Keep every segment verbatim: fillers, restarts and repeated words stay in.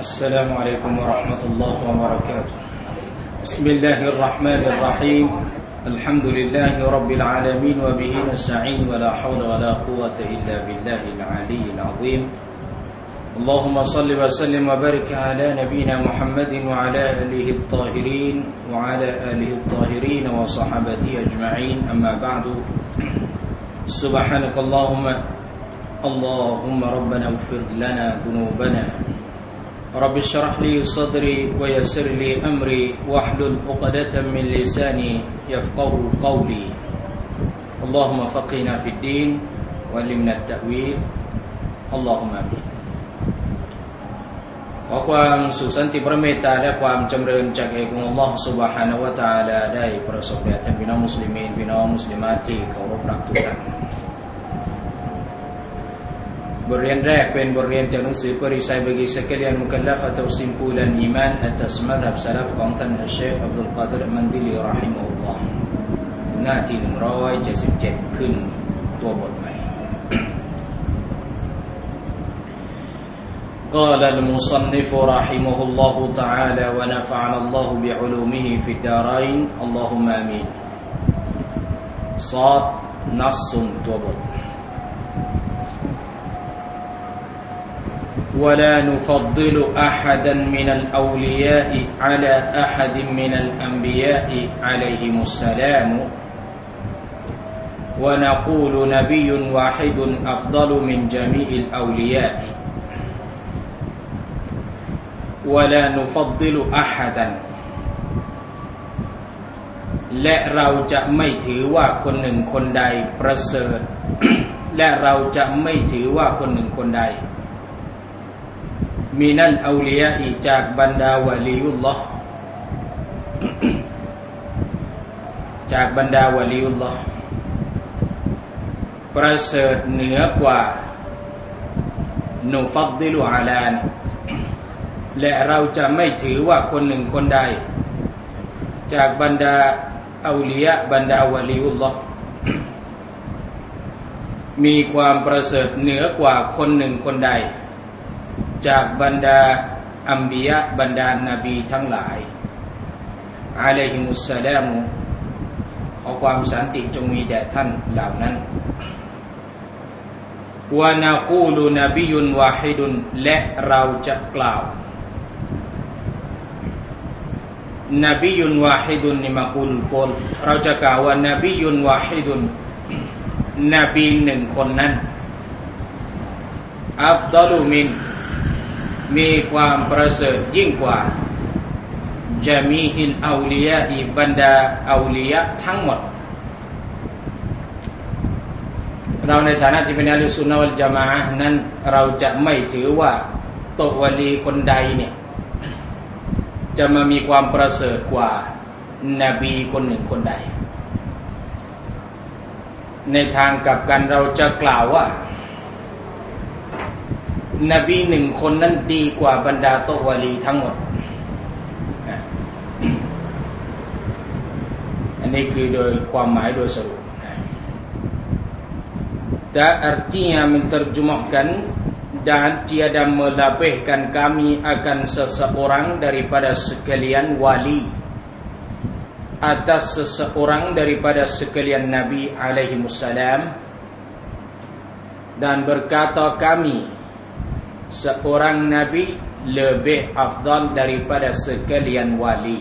السلام عليكم ورحمة الله وبركاته بسم الله الرحمن الرحيم الحمد لله رب العالمين وبه نستعين ولا حول ولا قوة إلا بالله العلي العظيم اللهم صل وسلم وبارك على نبينا محمد وعلى آله الطاهرين وعلى آله الطاهرين وصحابته أجمعين أما بعد سبحانك اللهم اللهم ربنا اغفر لنا ذنوبنا رب اشرح لي صدري ويسر لي أمري واحلل عقدة من لساني يفقهوا قولي اللهم فقهنا في الدين وعلمنا التأويل اللهم آمين ขอความสุขสันติพระเมตตาและความจำเริญจากเอกองค์อัลลอฮฺซุบฮานะฮูวะตะอาลาได้ประสบแด่ท่านพี่น้องมุสลิมีนพี่น้องมุสลิมาที่เคารพรักทุกท่านบทเรียนแรกเป็นบทเรียนจากหนังสือปริษัยบากีสกัลยันมุกัลลัฟะตุซิมปูลันอีมานอัตสมัดฮับซะลัฟของท่านอัชเชคอับดุลกอดิรมันดิลีเราะฮิมะฮุลลอฮ์หน้าที่หนึ่งร้อยเจ็ดสิบเจ็ดขึ้นตัวบทใหม่قال المصنف رحمه الله تعالى ونفعنا الله بعلومه في الدارين اللهم آمين صاد نص توبت ولا نفضل أحدا من الأولياء على أحد من الأنبياء عليهم السلام ونقول نبي واحد أفضل من جميع الأولياء ولا نفضل أحدا และเราจะไม่ถือว่าคนหนึ่งคนใดประเสริฐ และเราจะไม่ถือว่าคนหนึ่งคนใดมินัลเอาลิยะอิจากบรรดาวะลียุลลอฮ์ จากบรรดาวะลียุลลอฮ์ประเสริฐเหนือกว่านุฟัดดิลุอะลาและเราจะไม่ถือว่าคนหนึ่งคนใดจากบรรดาเอาลิยะบรรดาวะลียุลลอฮ์ มีความประเสริฐเหนือกว่าคนหนึ่งคนใดจากบรรดาอัมบิยะบรรดานบีทั้งหลายอะลัยฮิมุสสลามุขอความสันติจงมีแด่ท่านเหล่านั้นวะนะกูลุนบียุนวาฮิดุนและเราจะกล่าวนบียุนวาฮิดุนนี่มากุลกลเราจะกล่าวว่านบียุนวาฮิดุนนบีหนึ่งคนนั้นอัฟฎอลุมินมีความประเสริฐยิ่งกว่าจามีอิลเอาลิยะอิบรรดาเอาลิยะทั้งหมดเราในฐานะที่เป็นอะห์ลุสซุนนะฮ์วัลญะมาอะห์นั้นเราจะไม่ถือว่าตัววะลีคนใดเนี่ยจะมามีความประเสริฐกว่านบีคนหนึ่งคนใดในทางกลับกันเราจะกล่าวว่านบีหนึ่งคนนั้นดีกว่าบรรดาโตวะลีทั้งหมดอันนี้คือโดยความหมายโดยสรุปแต่ artinya menerjemahkan dan tiada melabihkan kami akan seseorang daripada sekalian wali atas seseorang daripada sekalian nabi alaihi wassalam dan berkata kami seorang nabi lebih afdal daripada sekalian wali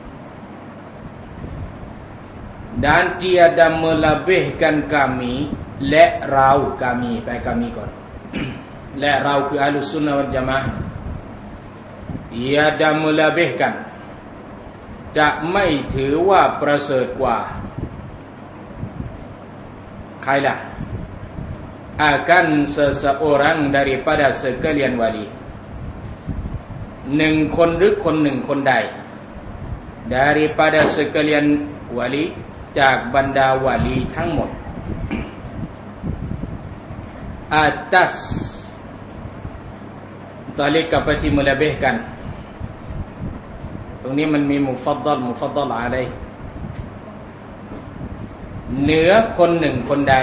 dan tiada melebihkan kami และเรา kami แปล kami ก่อน และเราคืออะห์ลุสซุนนะฮ์วัลญะมาอะห์ tiada melebihkan จะไม่ถือว่าประเสริฐกว่าใครล่ะakan seseorang daripada sekalian wali หนึ่งคนหรือคนหนึ่งคนใด daripada sekalian wali จากบรรดาวะลีทั้งหมด atas ตอลิกกับที่melebihkan ตรงนี้มันมีมุฟัดดัลมุฟัดดัลอะลัยเหนือคนหนึ่งคนใด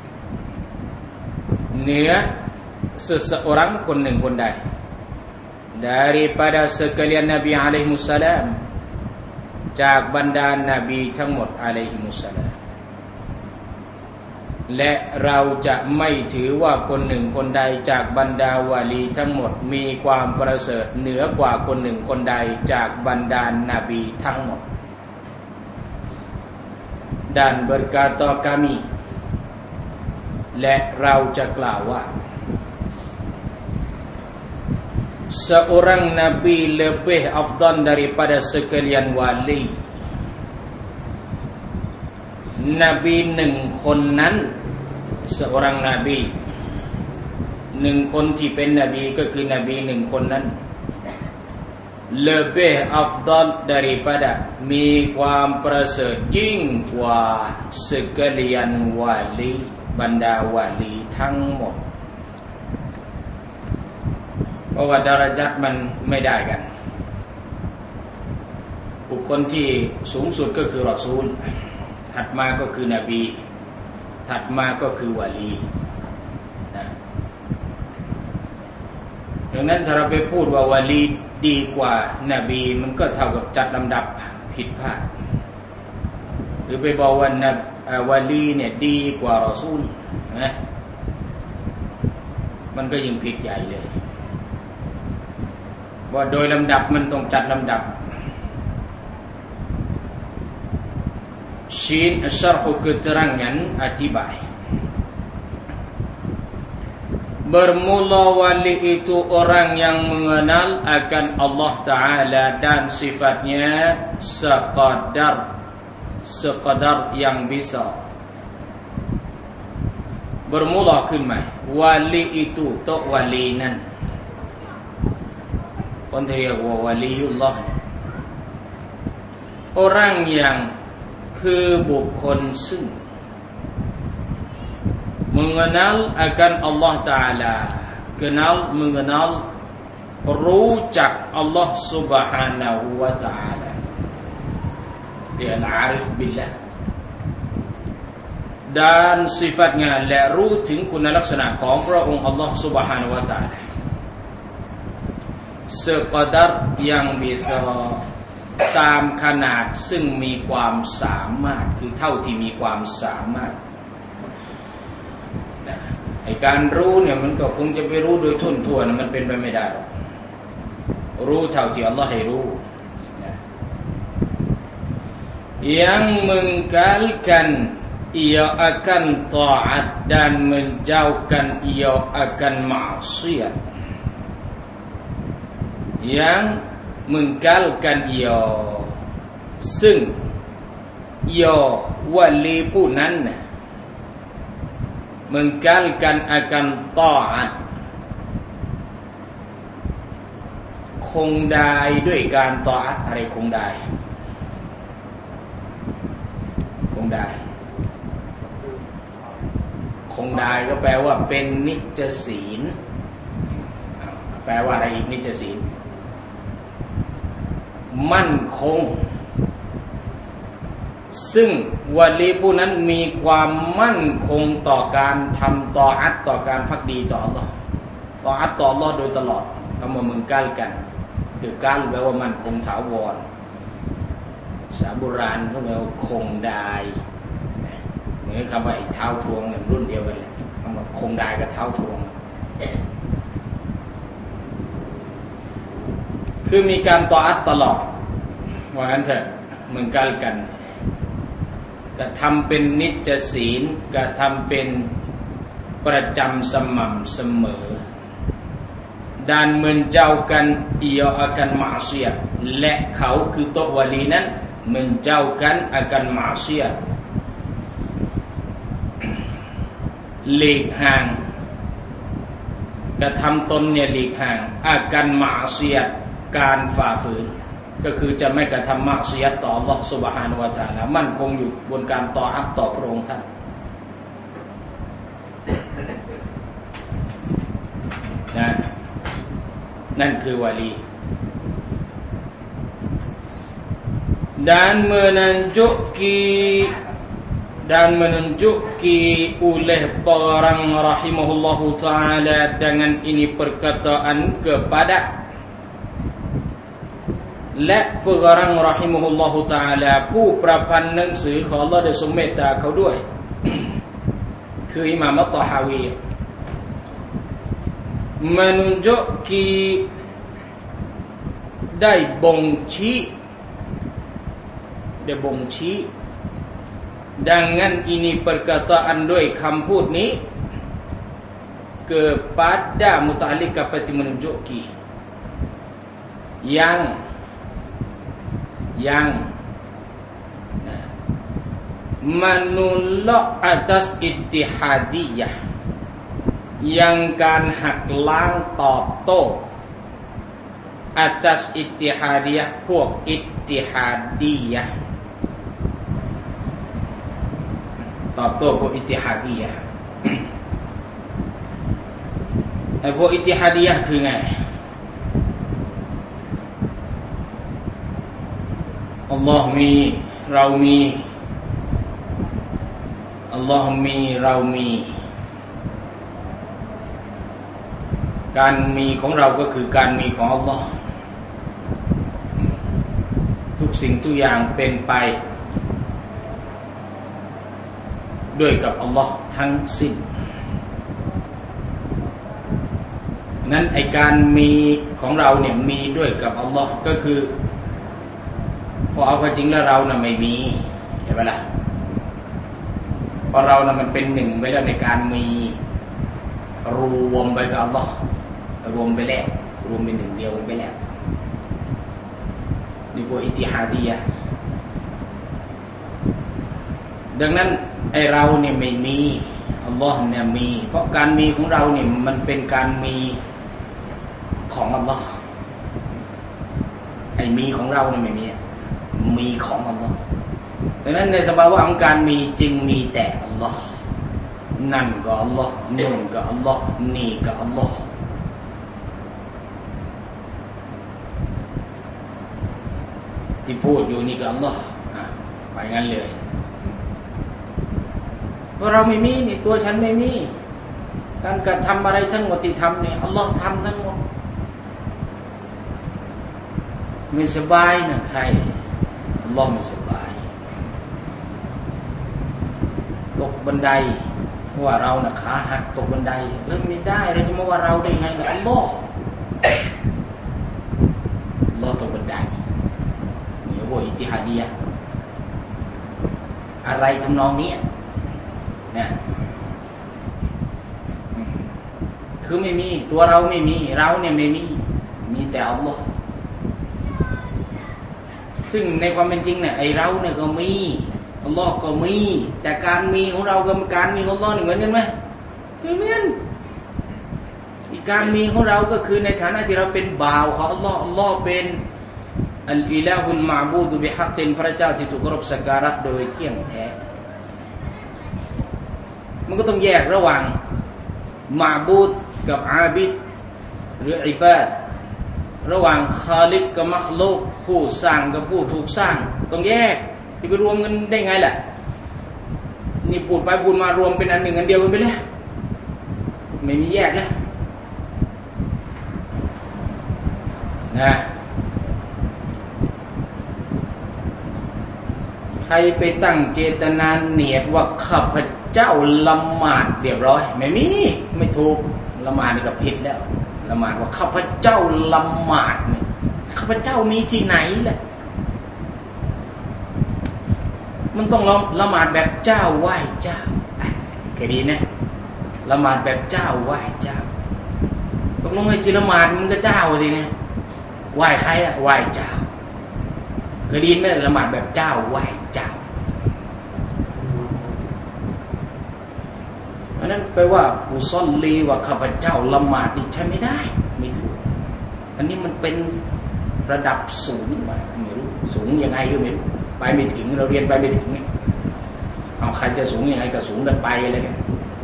เหนือ seseorang คนหนึ่งคนใด daripada sekalian Nabi alaihissalam จากบรรดานบีทั้งหมดอะลัยฮิมุสสลามและเราจะไม่ถือว่าคนหนึ่งคนใดจากบรรดาวาลีทั้งหมดมีความประเสริฐเหนือกว่าคนหนึ่งคนใดจากบรรดานบีทั้งหมด dan berkata kami และเราจะกล่าวว่า seorang nabi lebih afdal daripada sekalian wali นบีหนึ่งคนนั้น seorang nabi หนึ่งคนที่เป็นนบีก็คือนบีหนึ่งคนนั้น lebih afdal daripada มีความประเสริฐยิ่งกว่า sekalian wali บรรดาวาลีทั้งหมดเพราะว่าดาราจัดมันไม่ได้กันบุคคลที่สูงสุดก็คือรอซูลถัดมาก็คือนบีถัดมาก็คือวาลีนะดังนั้นถ้าเราไปพูดว่าวาลีดีกว่านบีมันก็เท่ากับจัดลำดับผิดพลาดหรือไปบอกว่าวาลีเนี่ยดีกว่ารอซูลนะมันก็ยิ่งผิดใหญ่เลยว่าโดยลำดับมันต้องจัดลำดับShin syarhu keterangan atibah bermula wali itu orang yang mengenal akan Allah Ta'ala dan sifatnya sekadar sekadar yang bisa bermula ขึ้นใหม่ wali itu ตัว wali นั้นคนที่เรียกว่าวาลีอุลลอฮ์ orang yang คือบุคคลซึ่ง mengenal akan Allah Ta'ala kenal mengenal รู้จัก Allah Subhanahu wa Ta'ala dia al-arif billah dan sifatnya และรู้ถึงคุณลักษณะของพระองค์ Allah Subhanahu wa Ta'ala sekadar yang bisa ตามขนาดซึ่งมีความสามารถคือเท่าที่มีความสามารถไอ้การรู้เนี่ยมันก็คงจะไปรู้โดยทุ่นทั่วนะมันเป็นไปไม่ได้หรอกรู้เท่าที่อัลลอฮ์ให้รู้ yang mengkalkan ia akan taat dan menjauhkan ia akan maksiat yang mengkalkan ia ซึ่ง ia วาลีผู้นั้น mengkalkan akan taat คงได้ด้วยการตออัตอะไรคงได้คงได้คงได้ก็แปลว่าเป็นนิจศีลแปลว่าอะไรอีกนิจศีลมั่นคงซึ่งวาลีผู้นั้นมีความมั่นคงต่อการทำตออัตต่อการภักดีต่อ Allah ตออัตต่อ Allah โดยตลอดคำว่ามึงก้าวกันคือการแปลว่ามั่นคงถาวรสาโบราณเขาเรียกว่าคงได้เหมือนคำว่าไอ้เท้าทวงเนี่ยรุ่นเดียวกันเลยคำว่าคงได้กับเท้าทวงคือมีการตออัตตลอดว่างั้นเถอะมึงก้าวกันกระทำเป็นนิจศีลกระทำเป็นประจำสม่ำเสมอ dan menjauhkan ia akan maksiat และเขาคือตัววาลีนั้น menjauhkan akan maksiat หลีกห่างกระทำตนเนี่ยหลีกห่าง akan maksiat การฝ่าฝืนก็คือจะไม่กระทำมักซิยัตต่อ Allah Subhanahu wa Ta'ala มั่นคงอยู่บนการต่ออัตต่อพระองค์ท่านนะนั่นคือวาลี dan menunjuki dan menunjuki oleh orang rahimahullahu ta'ala dengan ini perkataan kepada และผู้กำลังรอฮิมุฮุลลอฮุตะอาลาผู้ประพันธ์หนังสือของอัลเลาะห์ได้ทรงเมตตาเขาด้วย คืออิหม่ามอัตตอฮาวี menunjuki ได้บ่งชี้ได้บ่งชี้ดังนั้น ini perkataan ด้วยคำพูดนี้ kepada muta'alliq kepada menunjuki yang yang menolak atas ittihadiyah ยังการหักล้างตอบโต้ atas ittihadiyah พวก ittihadiyah ตอบโต้พวก ittihadiyah ไอ้พวก ittihadiyah คือไงอัลลอฮ์มีเรามีอัลลอฮ์มีเรามีการมีของเราก็คือการมีของอัลลอฮ์ทุกสิ่งทุกอย่างเป็นไปด้วยกับอัลลอฮ์ทั้งสิ้นนั้นไอการมีของเราเนี่ยมีด้วยกับอัลลอฮ์ก็คือพอเอาเข้าจริงแล้วเราน่ะไม่มีเห็นไหมล่ะเพราะเราน่ะมันเป็นหนึ่งไปแล้วในการมีรวมไปกับอัลลอฮ์รวมไปแล้วรวมเป็นหนึ่งเดียวไปแล้วนี่พวกอิติฮาดียะห์ดังนั้นไอเราเนี่ยไม่มีอัลลอฮ์เนี่ยมีเพราะการมีของเราเนี่ยมันเป็นการมีของอัลลอฮ์ไอมีของเราเนี่ยไม่มีมีของอัลลอฮ์ดังนั้นในสภาวะของการมีจึงมีแต่อัลลอฮ์นั่นก็อัลลอฮ์นู่นก็อัลลอฮ์นี่ก็อัลลอฮ์ที่พูดอยู่นี่ก็อัลลอฮ์ไปงั้นเลยเพราะเราไม่มีนี่ตัวฉันไม่มีการกระทำอะไรทั้งหมดที่ทำเนี่ยอัลลอฮ์ทำทั้งหมดไม่สบายนะใครอัลลอฮ์ไม่สบายตกบันไดว่าเราน่ะขาหักตกบันไดเออไม่ได้เราจะมาว่าเราได้ไงล่ะอัลลอฮ์อัลลอฮ์ตกบันไดนี่ว่าอิติฮาดียะห์อะไรทำนองนี้นะคือไม่มีตัวเราไม่มีเราเนี่ยไม่มีมีแต่อัลลอฮ์ซึ่งในความเป็นจริงเนี่ยไอเราเนี่ยก็มีอัลลอฮ์ก็มีแต่การมีของเรากับการมีของอัลลอฮ์นี่เหมือนกันไหมไม่เหมือนอีกการมีของเราก็คือในฐานะที่เราเป็นบ่าวของอัลลอฮ์อัลลอฮ์เป็นอัลอิลาฮุลมาบูดุบิฮักตินพระเจ้าที่ถูกเคารพสักการะโดยเที่ยงแท้มันก็ต้องแยกระหว่างมาบูดกับอาบิดหรืออิบาดระหว่างคาลิกกับมัคลูกผู้สร้างกับผู้ถูกสร้างต้องแยกที่ไปรวมกันได้ไงล่ะนี่พูดไปพูดมารวมเป็นอันหนึ่งอันเดียวกันไปแล้วไม่มีแยกแล้วนะใครไปตั้งเจตนาเนียดว่าข้าพเจ้าละหมาดเรียบร้อยไม่มีไม่ถูกละหมาดนี่ก็ผิดแล้วละหมาดว่าข้าพเจ้าละหมาดเนี่ยข้าพเจ้ามีที่ไหนแหละมันต้องละหมาดแบบเจ้าไหว้เจ้าแค่นี้นะละหมาดแบบเจ้าไหว้เจ้าต้องลงให้ที่ละหมาดมันก็เจ้าสิเนี่ยไหว้ใครอะไหว้เจ้าเคยได้ยินไหมละหมาดแบบเจ้าไหว้เจ้าเพราะนั้นแปลว่าอุซอลลีว่าข้าพเจ้าละหมาดนี่ใช่ไม่ได้ไม่ถูกอันนี้มันเป็นระดับสูงมาไม่รู้สูงยังไงก็ไม่รู้ไปไม่ถึงเราเรียนไปไม่ถึงเอาใครจะสูงยังไงก็สูงกันไปอะไรกัน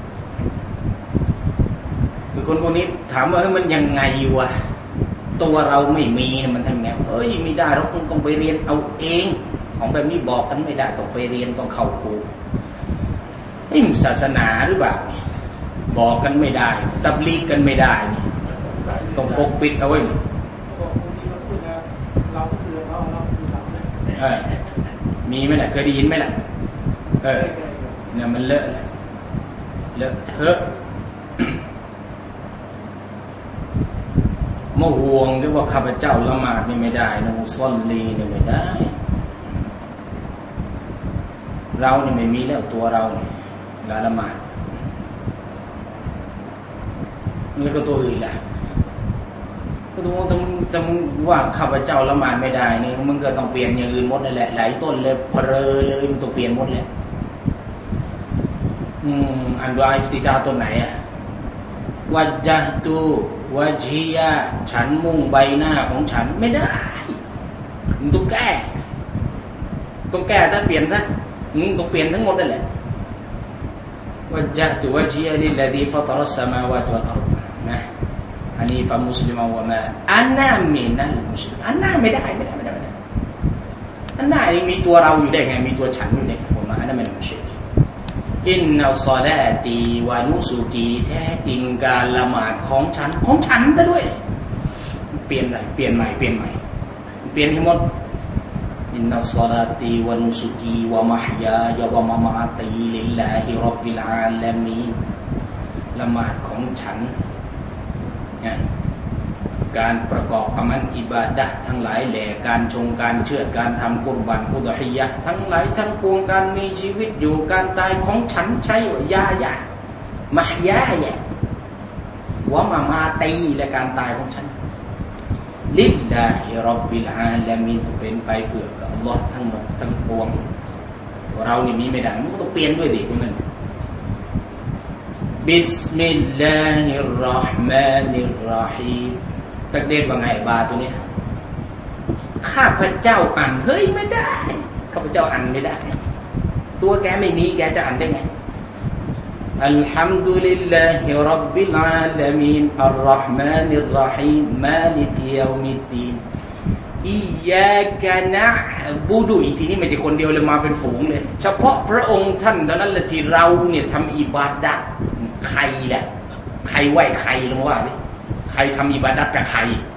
คือคนพวกนี้ถามว่าเฮ้ยมันยังไงวะตัวเราไม่มีมันทำไงเอ้ยไม่ได้เราต้องไปเรียนเอาเองของแบบนี้บอกกันไม่ได้ต้องไปเรียนต้องเข้าครูนี่ศาสนาหรือเปล่าบอกกันไม่ได้ตับลีกกันไม่ได้ต้องปกปิดเอาไว้เราก็คือเออมีไหมล่ะเคยได้ยินไหมล่ะเออเนี่ยมันเลอะแหละเลอะเทอะเมื่อห่วงที่ว่าข้าพเจ้าละหมาดนี่ไม่ได้นะมุศอลลีนี่ไม่ได้เราเนี่ยไม่มีแล้วตัวเราเนี่ยละละหมาดนี่ก็ตัวอื่นแหละก็ต้องต้องต้องว่าข้าพเจ้าละหมาดไม่ได้นี่มันก็ต้องเปลี่ยนอย่างอื่นหมดนั่นแหละหลายต้นเลยเพลอเลยมันต้องเปลี่ยนหมดเลยอืมอันดุอาอิฟติตาตัวไหนอะวัจญะตูวะจียะฉันมุ่งใบหน้าของฉันไม่ได้มันต้องแก้ต้องแก้ถ้าเปลี่ยนซะต้องเปลี่ยนทั้งหมดนั่นแหละวัจญะตูวะจียะลิลลซีฟัตรัสสมาวาติวัลอัรฎนะอันนี้ฟะมุสลิมวะมาอันนามินัลมุชริกอันนาไม่ได้ไม่ได้ไม่ได้อันนานี่มีตัวเราอยู่ได้ไงมีตัวฉันอยู่ได้ผมว่าอันนั้นมันมุชริกอินนัลศอลาตีวะนุสุกีแท้จริงการละหมาดของฉันของฉันซะด้วยเปลี่ยนอะไรเปลี่ยนใหม่เปลี่ยนใหม่เปลี่ยนให้หมดอินนัลศอลาตีวะนุสุกีวะมะฮยายะวะมะมาตีลิลลาฮิร็อบบิลอาลามีนละหมาดของฉันเนี่ยการประกอบอามัลอิบาดะห์ทั้งหลายแหล่การชงการเชื่อการทำกุรบันอุฎฮิยะห์ทั้งหลายทั้งปวงการมีชีวิตอยู่การตายของฉันใช่ว่ายายะมะฮยายะวะมามาตีและการตายของฉันลิลลาฮิร็อบบิลอาลามีนเป็นไปเพื่อกับอัลเลาะห์ทั้งหมดทั้งปวงเรานี่มีไม่ได้มันก็ต้องเปลี่ยนด้วยดิตรงนั้นบิสมิลลาฮิรเราะห์มานิรเราะฮีมตักเดชว่าไงบาตัวนี้ข้าพเจ้าอ่านเฮ้ยไม่ได้ข้าพเจ้าอ่านไม่ได้ตัวแกไม่มีแกจะอ่านได้ไงอัลฮัมดุลิลลาฮิร็อบบิลอาลามีนอัรเราะห์มานิรเราะฮีมมาลิกยอมิดดีนอิยาคานะบูดุอีทีนี้ไม่ใช่คนเดียวเลยมาเป็นฝูงเลยเฉพาะพระองค์ท่านเท่านั้นแหละที่เราเนี่ยทำอิบาดะห์ใครแหละใครไหว้ใครลงว่าดิใครทำอิบาดะห์กับใคร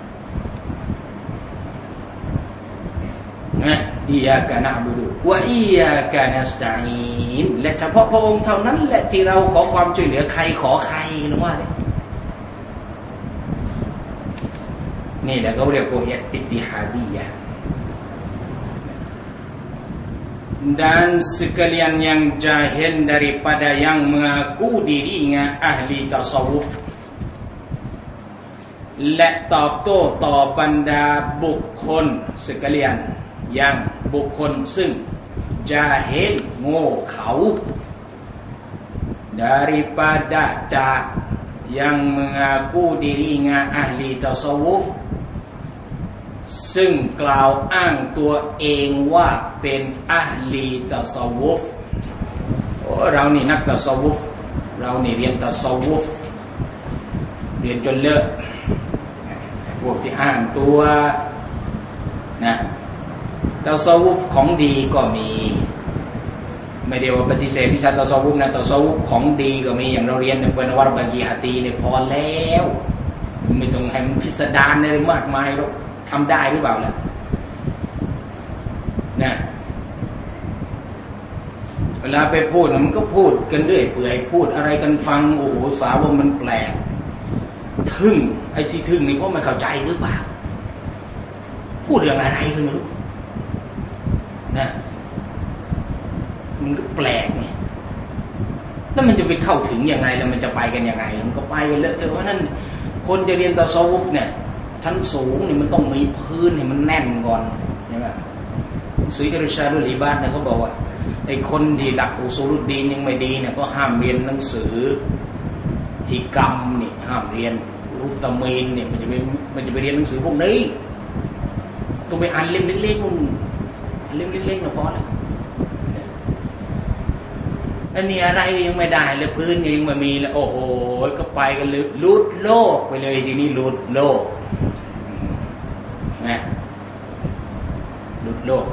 นะอิยาคานะบูดุวะอิยาคานัสตะอีนและเฉพาะพระองค์เท่านั้นแหละที่เราขอความช่วยเหลือใครขอใครลงว่าดินี่แหละเขาเรียกว่าอิตติฮาดียะห์dan sekalian yang jahil daripada yang mengaku dirinya ahli tasawuf และตอบโต้ต่อบรรดาบุคคล sekalian ยังบุคคลซึ่ง jahil โง่เขา daripada จาก yang mengaku dirinya ahli tasawufซึ่งกล่าวอ้างตัวเองว่าเป็นอะห์ลีตัซอวุฟเรานี่นักตัซอวุฟเรานี่เรียนตัซอวุฟเรียนจนเลอะพวกที่อ้างตัวนะตัซอวุฟของดีก็มีไม่ได้ว่าปฏิเสธวิชาตัซอวุฟนะตัซอวุฟของดีก็มีอย่างเราเรียนในปนวารบากีอาตีเนี่ยพอแล้วไม่ต้องให้มันพิสดารอะไรมากมายหรอกทำได้หรือเปล่าล่ะนะเวลาไปพูดมันก็พูดกันเรื่อยเปื่อยพูดอะไรกันฟังโอ้โหสาวว่ามันแปลกทึ่งไอ้ที่ทึ่งนี่เพราะไม่เข้าใจหรือเปล่าพูดเรื่องอะไรกันไม่รู้นะมันก็แปลกไงแล้วมันจะไปเข้าถึงยังไงแล้วมันจะไปกันยังไงมันก็ไปกันเลอะเทอะเพราะนั้นคนจะเรียนตะซอวุฟเนี่ยชั้นสูงนี่มันต้องมีพื้นให้มันแน่นก่อนใช่ไหมสุยกริชาดุลอิบาดเนี่ยเขาบอกว่าไอ้คนที่หลักอุซูลุดดีนยังไม่ดีเนี่ยก็ห้ามเรียนหนังสือฮิกรรมนี่ห้ามเรียนรุตมีนเนี่ยมันจะไปมันจะไปเรียนหนังสือพวกนี้ต้องไปอ่านเล่มเล็กๆนู่นเล่มเล็กๆนะพอแล้วอันนี้อะไรยังไม่ได้เลยพื้นยังไม่มีแล้วโอ้โหก็ไปกันเลยลุดโลกไปเลยทีนี้ลุดโลกนะลุดโลก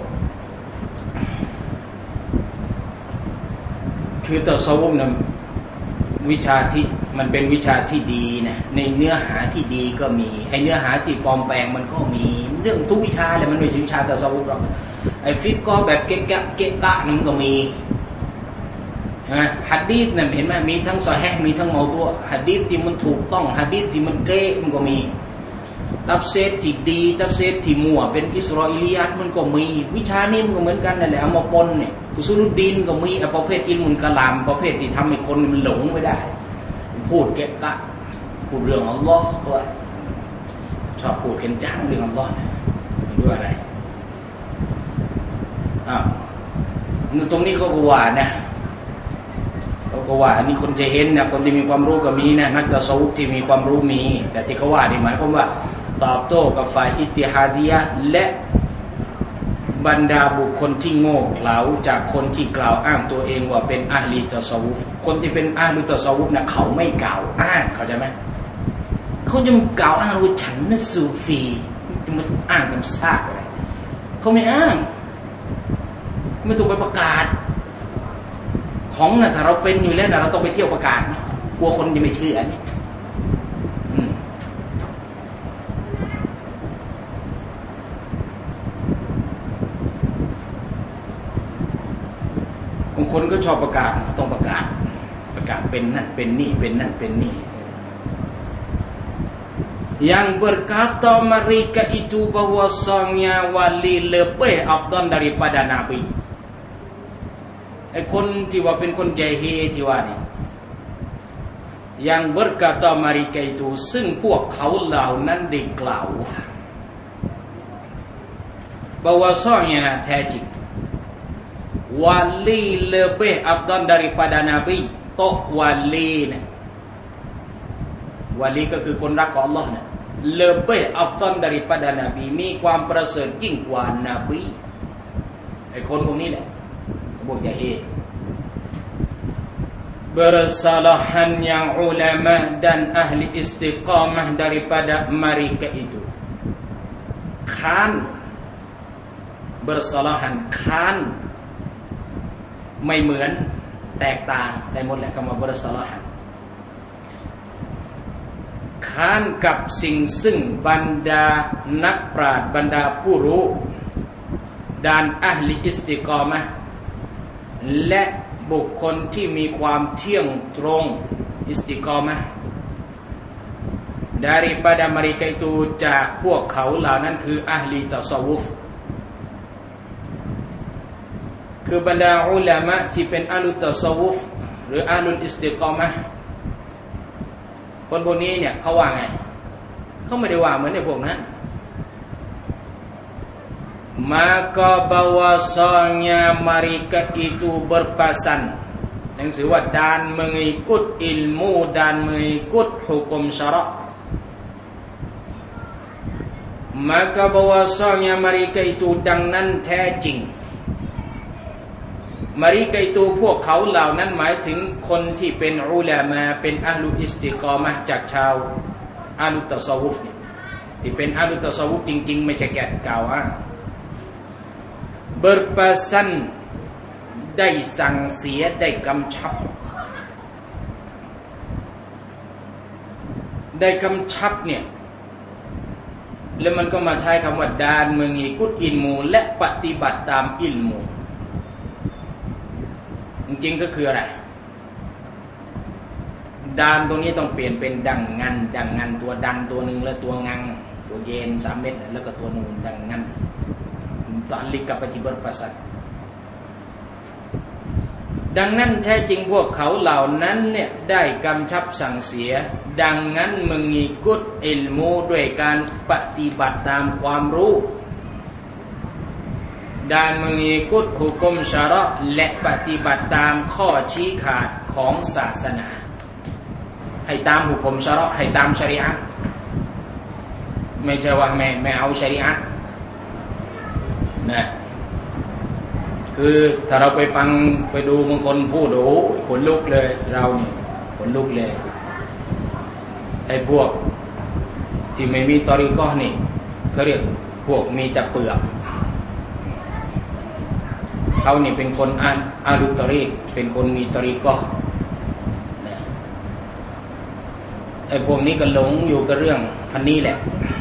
คือตัซอวุฟนะวิชาที่มันเป็นวิชาที่ดีนะในเนื้อหาที่ดีก็มีไอ้เนื้อหาที่ปลอมแปลงมันก็มีเรื่องทุกวิชาเลยมันไม่ใช่วิชาตัสวุธหรอกไอ้ฟิกก็แบบเกะกะเกะกะมันก็มีนะหะดีษเนี่ยเห็นไหมมีทั้งซอฮีฮ์มีทั้งเมาตัวหะดีษที่มันถูกต้องหะดีษที่มันเก๊มันก็มีตัฟซีรที่ดีตัฟซีรที่มั่วเป็นอิสราเอลียัตมันก็มีวิชานี้มันก็เหมือนกันนั่นแหละเอามาปนเนี่ยอุซูลุดดีนก็มีประเภทอิลมุลกะลามประเภทที่ทำให้คนมันหลงไม่ได้พูดเกะกะพูดเรื่องอัลลอฮ์ด้วยชอบพูดกันจังเรื่องอัลลอฮ์เนี่ยด้วยอะไรอ้าวตรงนี้เขาก็ว่านะเขาก็ว่าอันนี้คนจะเห็นนะคนที่มีความรู้ก็มีนะนักตัสวุฟที่มีความรู้มีแต่ที่เขาว่านี่หมายความว่าตอบโต้กับฝ่ายอิติฮาดียะห์และบรรดาบุคคลที่โง่เขลาจากคนที่กล่าวอ้างตัวเองว่าเป็นอะห์ลีตัสวุฟคนที่เป็นอะห์ลีตัสวุฟนะเขาไม่กล่าวอ้างเข้าใจไหมเขาจะกล่าวอ้างว่าฉันน่ะซูฟีจะมาอ้างกันซากอะไรเขาไม่อ้างไม่ต้องไปประกาศของน่ะถ้าเราเป็นอยู่แล้วนะเราต้องไปเที่ยวประกาศนะกลัวคนจะไม่เชื่อนี่บางคนก็ชอบประกาศต้องประกาศประกาศเป็นนั่นเป็นนี่เป็นนั่นเป็นนี่yang berkata mereka itu bahwasanya wali lebih afdal daripada nabiไอ้คนที่ว่าเป็นคนใจเฮที่ว่านี่ยัง berkata mereka itu ซึ่งพวกเขาเหล่านั้นได้กล่าวว่า bahwasanya แท้จริงwali lebih afdal daripada nabi โตวาลีนะวาลีก็คือคนรักของอัลเลาะห์นะ lebih afdal daripada nabi มีความประเสริฐยิ่งกว่านบีไอ้คนพวกนี้แหละพวกยะฮี bersalahan yang ulama dan ahli istiqamah daripada mereka itu kan bersalahan kan ไม่เหมือนแตกต่างได้หมดแหละคำว่า bersalahan ค้านกับสิ่งซึ่งบรรดานักปราชญ์บรรดาผู้รู้ด้านอะห์ลิอิสติกามะห์และบุคคลที่มีความเที่ยงตรงอิสติกามะห์ daripada mereka itu จากพวกเขาเหล่านั้นคืออะห์ลีตัสวุฟคือบรรดาอุลามะที่เป็นอะห์ลุตัสวุฟหรืออะห์ลุลอิสติกามะห์คนพวกนี้เนี่ยเขาว่าไงเขาไม่ได้ว่าเหมือนในพวกนั้นmaka bahwasanya mereka itu berpesan หนังสือว่า dan mengikut ilmu dan mengikut hukum syarak maka bahwasanya mereka itu ดังนั้นแท้จริง mereka itu พวกเขาเหล่านั้นหมายถึงคนที่เป็นอุลามะเป็นอะห์ลุอิสติกามะห์จากชาวอะห์ลุตัสวุฟนี่ที่เป็นอะห์ลุตัสวุฟจริงๆไม่ใช่แก่กล่าวอ้างberpesan ได้สั่งเสียได้กำชับได้กำชับเนี่ยแล้วมันก็มาใช้คำว่าดานมึงอีกุดอิลมูและปฏิบัติตามอิลมูจริงๆก็คืออะไรดานตรงนี้ต้องเปลี่ยนเป็นดังงันดังงันตัวดันตัวหนึ่งแล้วตัวงังตัวเยนสามเม็ดแล้วก็ตัวนูนดังงันตอนลิกกับปฏิบัติประสัตดังนั้นแท้จริงพวกเขาเหล่านั้นเนี่ยได้กำชับสั่งเสียดังนั้นมึงอีกุดอิลมูด้วยการปฏิบัติตามความรู้ด้านมึงอีกุดหุกุมชะเราะห์และปฏิบัติตามข้อชี้ขาดของศาสนาให้ตามหุกุมชะเราะห์ให้ตามชะรีอะห์ไม่ใช่ว่าไม่ไม่เอาชะรีอะห์นะคือถ้าเราไปฟังไปดูบางคนพูดโอ้ขนลุกเลยเรานี่ขนลุกเลยไอ้พวกที่ไม่มีตอรีกอห์นี่เขาเรียกพวกมีแต่เปลือกเขานี่เป็นคนอาอาลุตอรีกเป็นคนมีตอรีกอห์นะอ้พวกนี้ก็หลงอยู่กับเรื่องพันนี้แหละ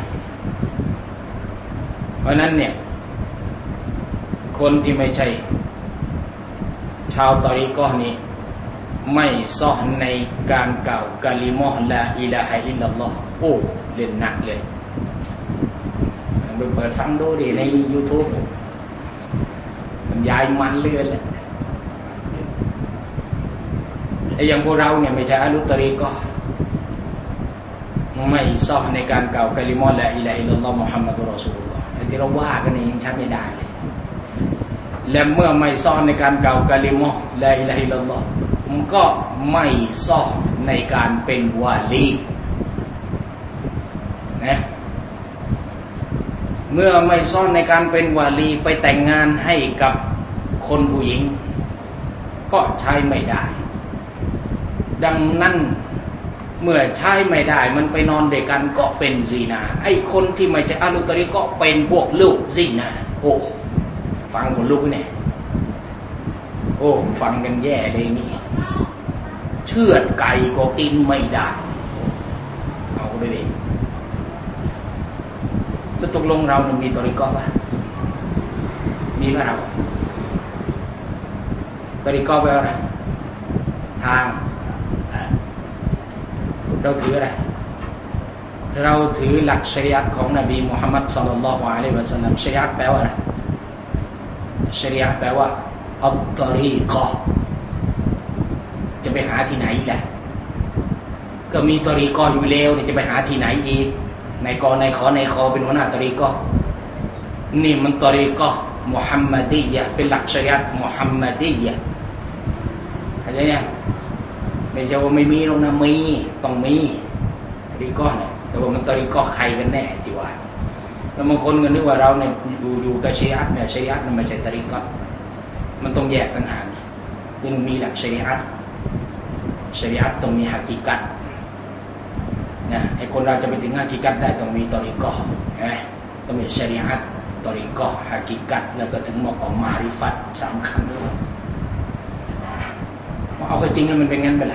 เพราะนั้นเนี่ยคนที่ไม่ใช่ชาวตอรีกอนี้ไม่ซ้อในการกล่าวกะลิมะฮ์ลาอิลาฮะอิลลัลลอฮ์โอ้เล่นหนักเลยไปเปิดฟังดูดิใน YouTube มันยายมันเลื่อนเลยไอ้อย่างพวกเราเนี่ยไม่ใช่อะลุตอรีกอไม่ซ้อในการกล่าวกะลิมะฮ์ลาอิลาฮะอิลลัลลอฮ์มุฮัมมัดุรรอซูลุลลอฮ์ไอ้ที่เราว่ากันนี่ยังชัดไม่ได้เลยและเมื่อไม่ซ้อในการกล่าวกะลิมะฮ์ลาอิลาฮะอิลลัลลอฮ์มันก็ไม่ซ้อในการเป็นวาลีนะเมื่อไม่ซ้อในการเป็นวาลีไปแต่งงานให้กับคนผู้หญิงก็ใช้ไม่ได้ดังนั้นเมื่อใช้ไม่ได้มันไปนอนด้วยกันก็เป็นซีนาไอ้คนที่ไม่ใช่อะลุตอรีก็เป็นพวกลูกซีนาโอ้ฟังคนลูกเนี่ยโอ้ฟังกันแย่เลยนี่เชือดไก่ก็กินไม่ได้เอาไปดิแล้วตกลงเรามีตอรีกอป่ะมีป่ะเราตอรีกอแปลว่าอะไรทางเราถืออะไรเราถือหลักชริอะห์ของนบีมุฮัมมัดศ็อลลัลลอฮุอะลัยฮิวะซัลลัมชริอะห์แปลว่าอะไรชริอะห์แปลว่าอัตตอรีกอจะไปหาที่ไหนล่ะก็มีตอรีกออยู่แล้วเนี่ยจะไปหาที่ไหนอีกในกอในขอในคอเป็นหัวหน้าตอรีกอนี่มันตอรีกอมุฮัมมัดียะห์เป็นหลักชริอะห์มุฮัมมัดียะห์เข้าใจยังไม่ใช่ว่าไม่มีหรอกนะมีต้องมีตอรีกอเนี่ยแต่ว่ามันตอรีกอใครกันแน่ที่ว่าแล้วบางคนก็นึกว่าเราเนี่ยอยู่อยู่กับชริอะห์เนี่ยชริอะห์มันไม่ใช่ตอรีกอมันต้องแยกกันหาคือมันมีหลักชริอะห์ชริอะห์ต้องมีฮะกีกัตนะไอ้คนเราจะไปถึงฮะกีกัตได้ต้องมีตอรีกอนะต้องมีชริอะห์ตอรีกอฮะกีกัตแล้วก็ถึงมากอมาริฟัตสามขั้นด้วยเอาก็จริงแล้วมันเป็นงั้นไปละ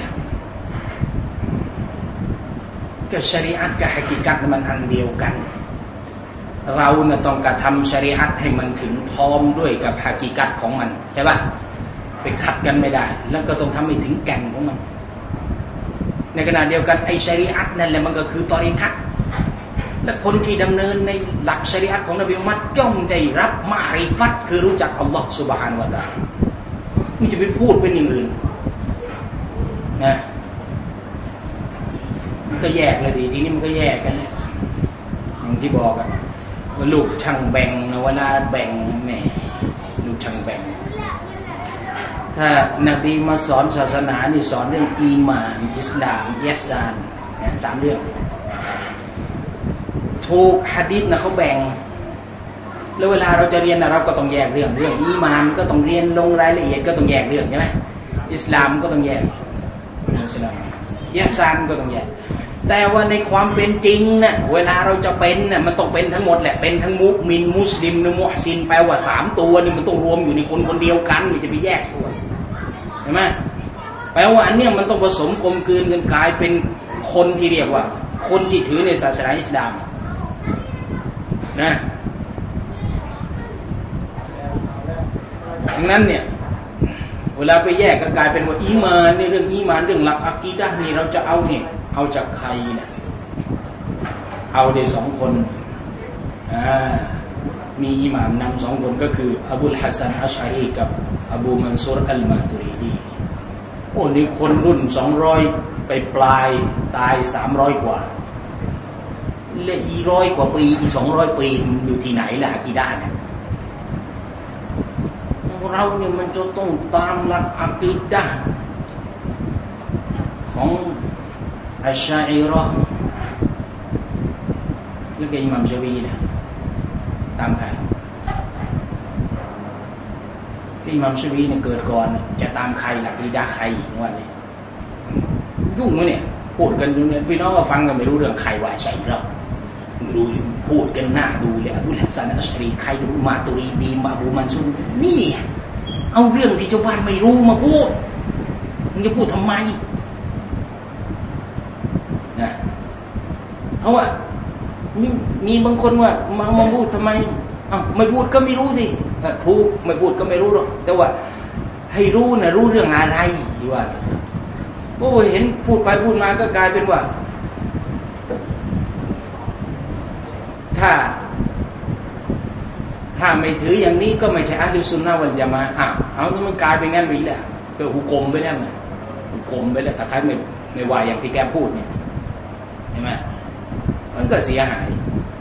ก็ชริอะห์กับฮะกีกัตมันอันเดียวกันเราเนี่ยต้องกระทำชริอะห์ให้มันถึงพร้อมด้วยกับฮะกีกัตของมันใช่ป่ะไปขัดกันไม่ได้แล้วก็ต้องทำให้ถึงแก่นของมันในขณะเดียวกันไอ้ชริอะห์นั่นแหละมันก็คือตอรีกัตและคนที่ดำเนินในหลักชริอะห์ของนบีมุฮัมมัดย่อมได้รับมาริฟัตคือรู้จักอัลลอฮฺซุบฮานะฮูวะตะอาลาไม่จะไปพูดเป็นอย่างอื่นนะมันก็แยกเลยดีทีนี้มันก็แยกกันแล้วอย่างที่บอกกันว่าลูกช่างแบ่งนะเวลาแบ่งแม่ลูกช่างแบ่งถ้านบีมาสอนศาสนานี่สอนเรื่องอีหม่านอิสลามอิห์ซานเนี่ยสามเรื่องถูกหะดีษนะเขาแบ่งแล้วเวลาเราจะเรียนนะเราก็ต้องแยกเรื่องเรื่องอีหม่านก็ต้องเรียนลงรายละเอียดก็ต้องแยกเรื่องใช่ไหมอิสลามก็ต้องแยกอิสลามอิห์ซานก็ต้องแยกแต่ว่าในความเป็นจริงนะเวลาเราจะเป็นนะมันต้องเป็นทั้งหมดแหละเป็นทั้งมุมินมุสลิมมุฮซินแปลว่าสามตัวนี่มันต้องรวมอยู่ในคนคนเดียวกันมันจะไปแยกส่วนเห็นไหมแปลว่าอันเนี้ยมันต้องผสมกลมกลืนกันกลายเป็นคนที่เรียกว่าคนที่ถือในศาสนาอิสลามนะดังนั้นเนี่ยเวลาไปแยกก็กลายเป็นว่าอีมานในเรื่องอีมานเรื่องหลักอะกีดะห์นี่เราจะเอาเนี่ยเอาจากใครนะเอาได้สองคนอ่ามีอิหม่ามนำสองคนก็คืออบูลฮัสซันอัชอะรีกับอบูมังซูรอัลมาตุรีดีโอ้นี่คนรุ่นสองร้อยไปปลายตายสามร้อยกว่าและอีร้อยกว่าปีอีสองร้อยปีมันอยู่ที่ไหนล่ะอะกีดะห์เนี่ยเราเนี่ยมันจะต้องตามหลักอะกีดะห์ของอัชอะอิเราะห์แล้วก็อิหม่ามชาฟิอีนะตามใครอิหม่ามชาฟิอีเนี่ยเกิดก่อนจะตามใครหลักอะกีดะห์ใครวันนี้ยุ่งมั้ยเนี่ยพูดกันเนี่ยพี่น้องก็ฟังกันไม่รู้เรื่องใครว่าใช่หรอกดูพูดกันหน้าดูเลยอบูลฮัสซันอัชอะรีใครมาตุรีดีมาบูมันซุนนี่เอาเรื่องที่ชาวบ้านไม่รู้มาพูดมึงจะพูดทำไมนะเอาอะมีมีบางคนว่ามามาพูดทำไมอ้าวไม่พูดก็ไม่รู้สิถูกไม่พูดก็ไม่รู้หรอกแต่ว่าให้รู้นะรู้เรื่องอะไรดีว่าโอ้เห็นพูดไปพูดมาก็กลายเป็นว่าถ้าถ้าไม่ถืออย่างนี้ก็ไม่ใช่อะห์ลุซุนนะฮ์วัลญะมาอะห์เอาแล้วมันกลายเป็นงั้นไปแล้วก็หุกมไปแล้วนะหุกมไปแล้วถ้าใครไม่ไม่ว่าอย่างที่แกพูดเนี่ยเห็นไหมมันก็เสียหาย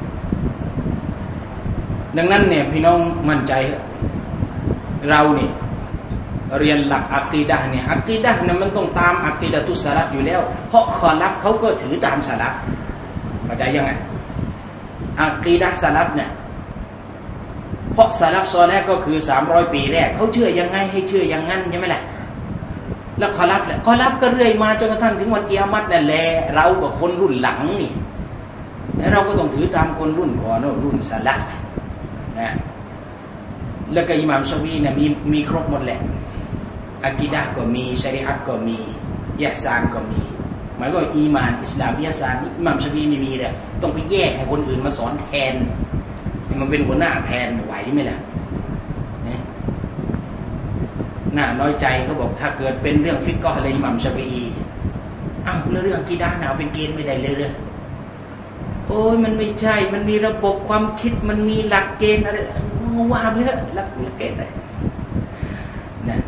ดังนั้นเนี่ยพี่น้องมั่นใจเราเนี่ยเรียนหลักอะกีดะห์เนี่ยอะกีดะห์เนี่ยมันต้องตามอะกีดะตุสซะลัฟอยู่แล้วเพราะคอลัฟเขาก็ถือตามซะลัฟเข้าใจยังไงอะกีดะห์ซะลัฟเนี่ยเพราะซะลัฟซอลิฮ์ก็คือสามร้อยปีแรกเขาเชื่อยังไงให้เชื่ออย่างนั้นใช่ไหมล่ะแล้วคอลัฟเนี่ยคอลัฟก็เรื่อยมาจนกระทั่งถึงวันกิยามะฮ์นั่นแหละเรากับคนรุ่นหลังนี่แล้วเราก็ต้องถือตามคนรุ่นก่อนรุ่นซะลัฟนะแล้วก็อิหม่ามชาฟีเนี่ยมีมีครบหมดแหละอะกีดะห์ก็มีชะรีอะห์ก็มีอิหซานก็มีหมายว่าอีมานอิสลามอิหซานอิหม่ามชาฟีไม่มีเลยต้องไปแยกให้คนอื่นมาสอนแทนมันเป็นหัวหน้าแทนไหวไหมล่ะนะน่าน้อยใจเขาบอกถ้าเกิดเป็นเรื่องฟิกก็อะไรอิหม่ามชาฟีอ้าวแล้วเรื่องอะกีดะห์น่ะเอาเป็นเกณฑ์ไม่ได้เลยเลยโอ้ยมันไม่ใช่มันมีระบบความคิดมันมีหลักเกณฑ์อะไรว่าไปเถอะหลักเกณฑ์อะไรนะ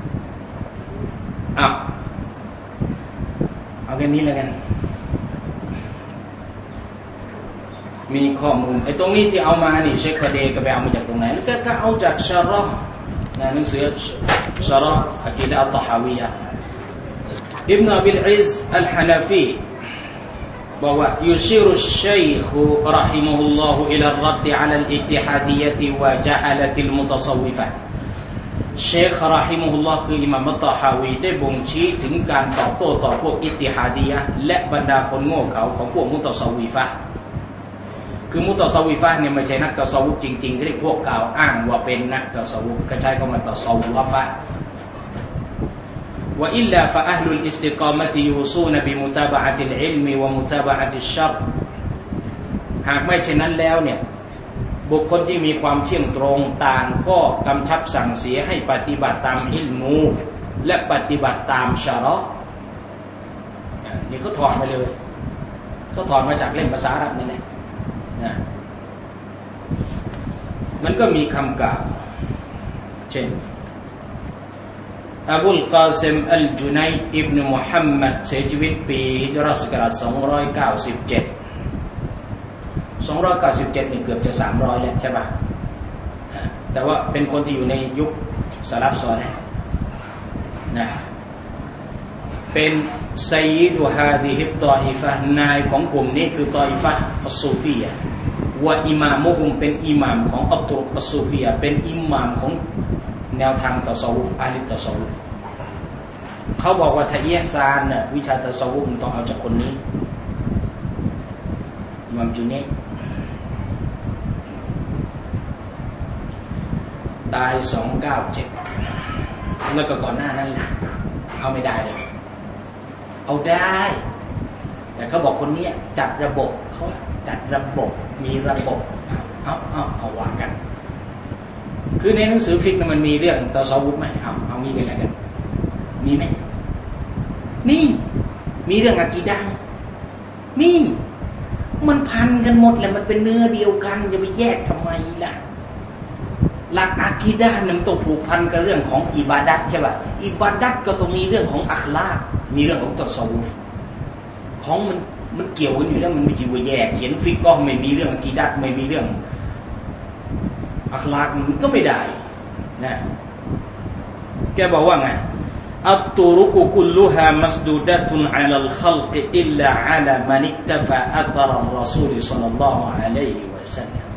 อ้าวเอาแค่นี้แล้วกันมีข้อมูลไอ้ตรงนี้ที่เอามานี่เชคกะเดก็ไปเอามาจากตรงไหนก็ก็เอาจากชะเราะห์นะหนังสือชะเราะห์อะกีดะห์อัตตะฮาวียะห์อิบนุอะบิลอิซอัลฮะนาฟีบอกว่ายุชิรุชัยคเราะฮิมะฮุลลอฮุอิลารัดอะลัลอิติฮาดียะติวะญะอะละติลมุตะซอวิฟะห์เชคเราะฮิมะฮุลลอฮ์คืออิหม่ามอัตตะฮาวีได้บ่งชี้ถึงการตอบโต้ต่อพวกอิติฮาดียะห์และบรรดาคนโง่เขลาของพวกมุตะซอวิฟะห์คือมุตะซอวิฟะห์เนี่ยไม่ใช่นักตะซอวุฟจริงๆที่เรียกพวกกล่าวอ้างว่าเป็นนักตะซอวุฟก็ใช้คำว่าตะซอวะฟะห์ว่าอิลลาฟะอะห์ลุลอิสติกามะติยูซูนบิมุตาบะอะติลอิลมิวะมุตาบะอะติชชัรหากไม่เช่นนั้นแล้วเนี่ยบุคคลที่มีความเที่ยงตรงต่างก็กำชับสั่งเสียให้ปฏิบัติตามอิลมูและปฏิบัติตามชะเราะห์นี่เขาถอดมาเลยเขาถอดมาจากเล่มภาษาอาหรับนั่นแหละนะมันก็มีคำกล่าวเช่นอบุลกาซิมอัลจุนัยด์อิบนุมุฮัมมัดเสียชีวิตปีฮิจเราะห์ศักราชสองร้อยเก้าสิบเจ็ด สองร้อยเก้าสิบเจ็ดนี่เกือบจะสามร้อยแล้วใช่ป่ะแต่ว่าเป็นคนที่อยู่ในยุคสลัฟซอลิฮ์นะเป็นซัยยิดุฮาดิฮิตตออิฟะห์นายของกลุ่มนี้คือตออิฟะห์อัสซูฟียะห์วะอิมามุฮุมเป็นอิหม่ามของอัตตุรอัสซูฟียะห์เป็นอิหม่ามของแนวทางตะซอวุฟอะลิตะซอวุฟเขาบอกว่าถ้าอิหซานน่ะวิชาตะซอวุฟมันต้องเอาจากคนนี้อิหม่ามจุนัยด์ตายสองร้อยเก้าสิบเจ็ดแล้วก็ก่อนหน้านั้นแหละเอาไม่ได้เลยเอาได้แต่เขาบอกคนนี้จัดระบบเขาจัดระบบมีระบบเอาเอาเอาวางกันคือในหนังสือฟิกมันมีเรื่องตะซอวุฟไหมเอาเอางี้กันแล้วกันมีไหมนี่มีเรื่องอะกีดะห์นี่มันพันกันหมดแหละมันเป็นเนื้อเดียวกันจะไปแยกทำไมล่ะหลักอะกีดะห์นั้นต้องผูกพันกับเรื่องของอิบาดัตใช่ป่ะอิบาดัตก็ต้องมีเรื่องของอัคลากมีเรื่องของตะซอวุฟของมันมันเกี่ยวกันอยู่แล้วมันไม่ใช่ว่าแยกเขียนฟิกก็ไม่มีเรื่องอะกีดะห์ไม่มีเรื่องอัคลากมันก็ไม่ได้นะแกบอกว่าไงอัตตุรุกุกุลลุฮามัสดูดะตุนอะลัลคัลกอิลลาอะลามันอิกตะฟะอัตรรอซูลศ็อลลัลลอฮุอะลัยฮิวะซัลลัม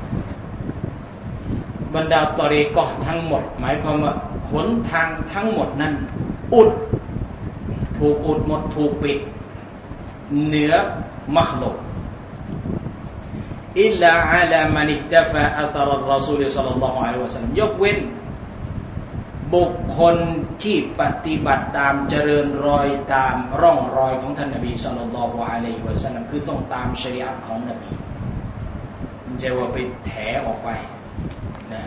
บรรดาตอรีกะห์ทั้งหมดหมายความว่าหนทางทั้งหมดนั้นอุดถูกอุดหมดถูกปิดเหนือมัคลุกอิลลาอะลามันอิกตะฟะอัตรรอซูลศ็อลลัลลอฮุอะลัยฮิวะซัลลัมยกเว้นบุคคลที่ปฏิบัติตามเจริญรอยตามร่องรอยของท่านนบีศ็อลลัลลอฮุอะลัยฮิวะซัลลัมคือต้องตามชะรีอะห์ของนบีไม่ใช่ว่าไปแถออกไปนะ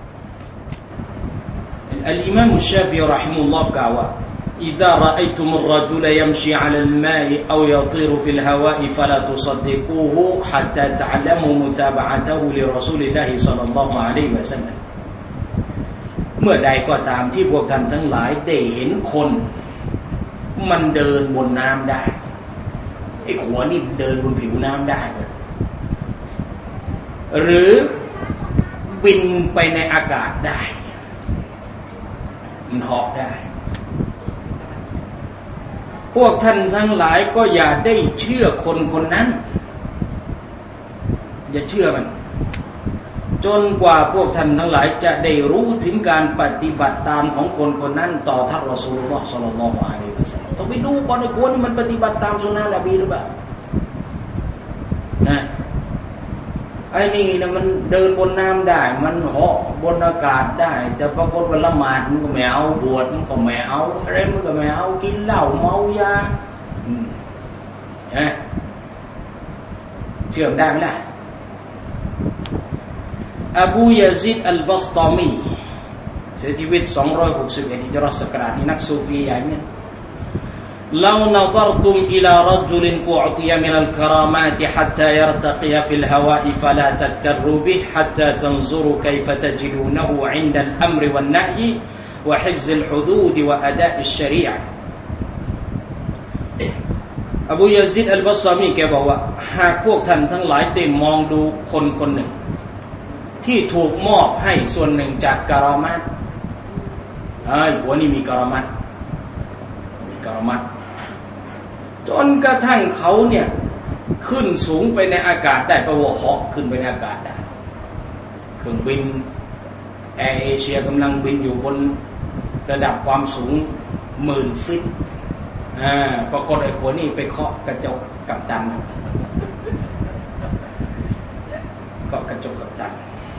อัลอิมามอัชชาฟิอีเราะฮิมะฮุลลอฮ์กล่าวว่าإذا رأيتم الرجل يمشي على الماء أو يطير في الهواء فلا تصدقوه حتى تعلموا متابعته لرسول الله صلى الله عليه وسلم เมื่อใดก็ตามที่พวกท่านทั้งหลายได้เห็นคนมันเดินบนน้ำได้ไอ้หัวนี่เดินบนผิวน้ำได้หรือบินไปในอากาศได้มันเหาะได้พวกท่านทั้งหลายก็อย่าได้เชื่อคนคนนั้นอย่าเชื่อมันจนกว่าพวกท่านทั้งหลายจะได้รู้ถึงการปฏิบัติตามของคนคนนั้นต่อท่านรอซูลุลลอฮ์ศ็อลลัลลอฮุอะลัยฮิวะซัลลัมต้องไปดูก่อนไอ้คนนี้มันปฏิบัติตามสุนนะนบีหรือเปล่านะไอ้นี่นะมันเดินบนน้ำได้มันเหาะบนอากาศได้แต่ปรากฏว่าละหมาดมันก็ไม่เอาบวชมันก็ไม่เอาอะไรมันก็ไม่เอากินเหล้าเมายาอืมเอ๊ะเชื่อได้ไหมล่ะอบูยะซิดอัลบัสตามีเสียชีวิตสองร้อยหกสิบเอ็ดฮิจเราะห์ศักราชนี่นักซูฟีใหญ่เนี่ยلو نظرتم إلى رجل أعطي من الكرامات حتى يرتقي في الهواء فلا تغتروا به حتى تنظروا كيف تجدونه عند الأمر والنهي وحفظ الحدود وأداء الشريعة อบูยะซิดอัลบัสตามีแกบอกว่าหากพวกท่านทั้งหลายได้มองดูคนคนหนึ่งที่ถูกมอบให้ส่วนหนึ่งจากกะรามัตไอ้หัวนี่มีกะรามัตมีกะรามัตจนกระทั่งเขาเนี่ยขึ้นสูงไปในอากาศได้ประวัติเหาะขึ้นไปในอากาศได้เครื่องบินแอร์เอเชียกำลังบินอยู่บนระดับความสูงหมื่นฟิตอ่าปรากฏไอ้คนนี้ไปเคาะกระจกกัปตันเคาะกระจกกัปตัน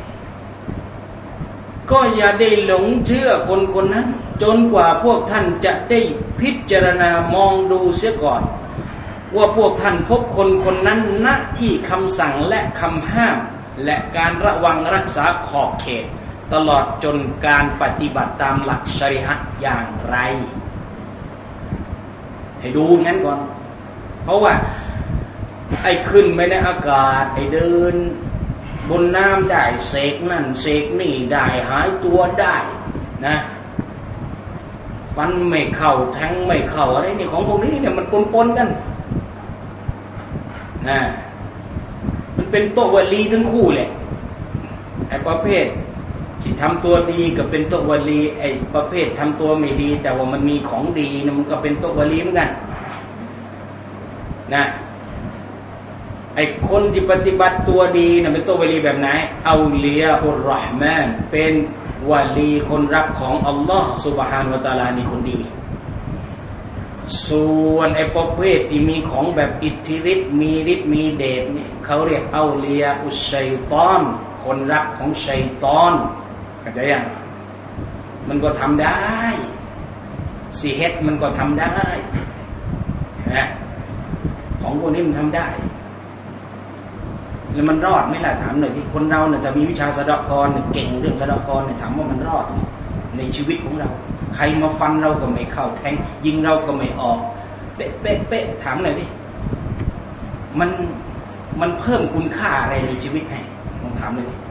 ก็อย่าได้หลงเชื่อคนคนนั้นจนกว่าพวกท่านจะได้พิจารณามองดูเสียก่อนว่าพวกท่านพบคนคนนั้นณที่คำสั่งและคำห้ามและการระวังรักษาขอบเขตตลอดจนการปฏิบัติตามหลักชะรีอะห์อย่างไรให้ดูงั้นก่อนเพราะว่าไอ้ขึ้นไปในอากาศไอ้เดินบนน้ำได้เสกนั่นเสกนี่ได้หายตัวได้นะฟันไม่เข้าแทงไม่เข้าอะไรนี่ของพวกนี้เนี่ยมันปนๆกันนะมันเป็นโตวลีทั้งคู่แหละไอ้ประเภทที่ทำตัวดีก็เป็นโตวลีไอ้ประเภททำตัวไม่ดีแต่ว่ามันมีของดีนะมันก็เป็นโตวลีเหมือนกันนะไอ้คนที่ปฏิบัติตัวดีนะเป็นตัววลีแบบไหนเอาลียาอุรเราะห์มานเป็นวะลีคนรักของอัลลอฮ์ซุบฮานะฮูวะตะอาลานี่คนดีส่วนไอ้ประเภทที่มีของแบบอิทธิฤทธิ์มีฤทธิ์มีเดชนี่เขาเรียกเอาลียาอุชชัยฏอนคนรักของชัยฏอนเข้าใจยังมันก็ทำได้สิเฮ็ดมันก็ทำได้นะของพวกนี้มันทำได้แล้วมันรอดไหมล่ะถามหน่อยที่คนเราเนี่ยจะมีวิชาสะเดาะกรเก่งเรื่องสะเดาะกรเนี่ยถามว่ามันรอดในชีวิตของเราใครมาฟันเราก็ไม่เข้าแทงยิงเราก็ไม่ออกเป๊ะเป๊ะเป๊ะถามหน่อยดิมันมันเพิ่มคุณค่าอะไรในชีวิตให้ลองถามเลยดิ